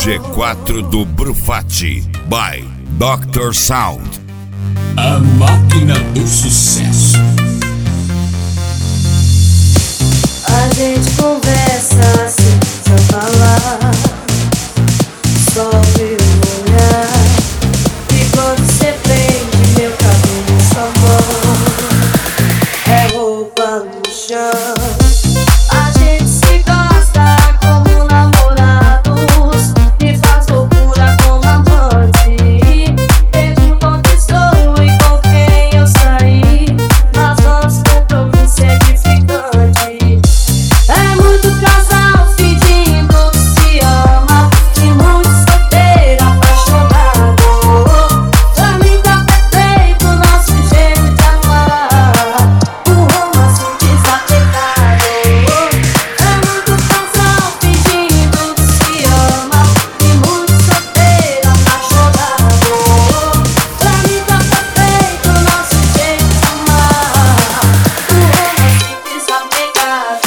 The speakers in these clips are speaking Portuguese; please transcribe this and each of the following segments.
G4 do Brufatti by Dr. Sound. A máquina do sucesso. A gente conversa assim, sem falar, só ouvir o olhar. E quando você prende meu cabelo em sua mão, é roupa no chão. A gente se gosta como namorados e faz loucura como amante. Pergunto onde estou e com quem eu saí, mas nosso compromisso é edificante. É muito casal fingindo que se ama e muito solteiro apaixonado. Pra mim tá perfeito o nosso jeito de amar, um romance desapegado. É muito casal fingindo que se ama e muito solteiro apaixonado. Pra mim tá perfeito o nosso jeito de amar, um romance desapegado.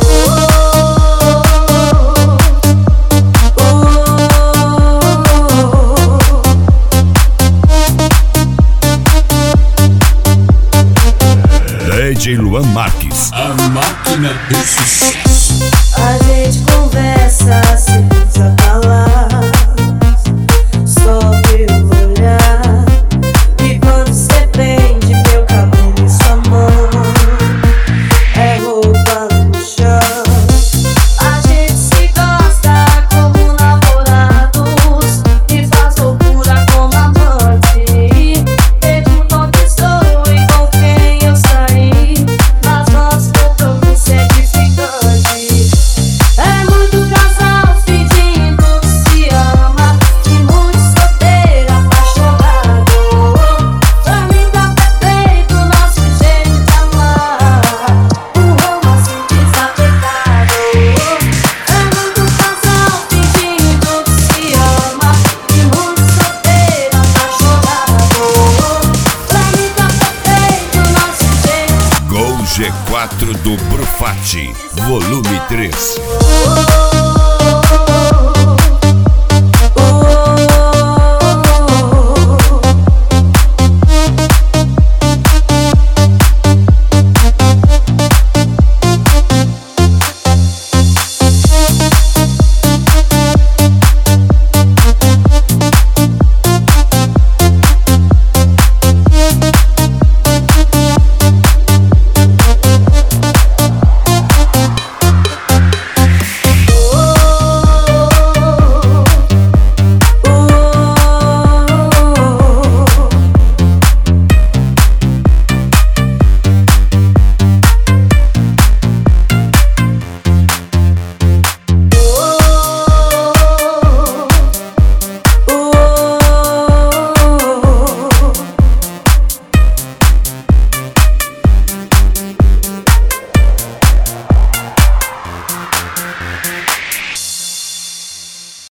DJ Luan Marques. A máquina do sucesso. A gente conversa sem precisar falar, só ouvir o olhar. E quando você prende meu cabelo em sua mão, é roupa no chão. A gente se gosta como namorados e faz loucura como amante. Pergunto onde estou e com quem eu saí, mas nosso compromisso é edificante. É muito casal fingindo que se ama e muito solteiro apaixonado. Pra mim tá perfeito o nosso jeito de amar, um romance desapegado. É muito casal fingindo que se ama e muito solteiro apaixonado. Pra mim tá perfeito o nosso jeito. Gol G4 do Brufatti, volume 3. Oh,